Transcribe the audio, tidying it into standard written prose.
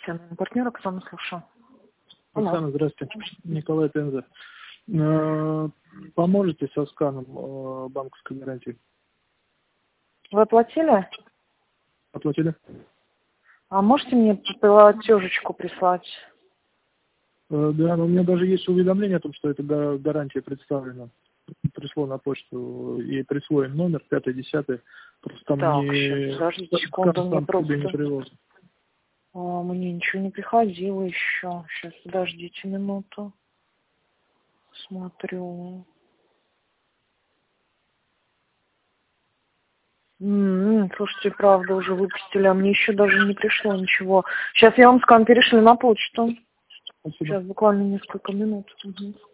инвестиционный партнер, Оксана, слушаю. Оксана, здравствуйте. Николай Пенза. Поможете со сканом банковской гарантии? Вы оплатили? Оплатили? А можете мне платежечку прислать? Да, но у меня даже есть уведомление о том, что эта гарантия представлена. Пришло на почту и присвоен номер 5-10. Просто там Так, не... сейчас, подождите секунду, мне просто... не привез. Мне ничего не приходило еще. Сейчас, подождите минуту. Смотрю. Слушайте, правда, уже выпустили, а мне еще даже не пришло ничего. Сейчас я вам скан перешлю на почту. Спасибо. Сейчас буквально несколько минут. Угу.